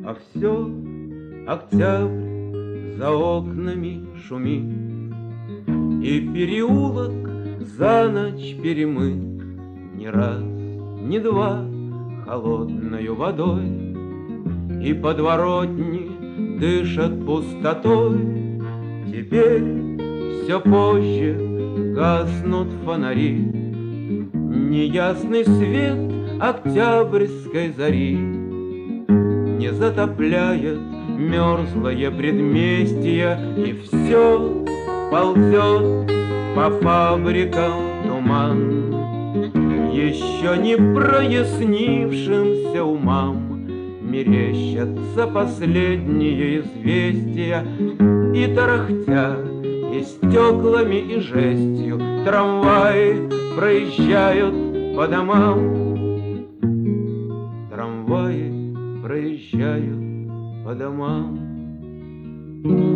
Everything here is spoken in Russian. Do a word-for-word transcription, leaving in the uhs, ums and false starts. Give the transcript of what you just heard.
А все октябрь за окнами шумит, и переулок за ночь перемыт не раз, не два холодною водой, и подворотни дышат пустотой. Теперь все позже гаснут фонари, неясный свет октябрьской зари не затопляет мерзлое предместье, и все ползет по фабрикам туман, еще не прояснившимся умам мерещатся последние известия, и тарахтя и стеклами, и жестью трамваи проезжают по домам. Трамваи проезжают по домам.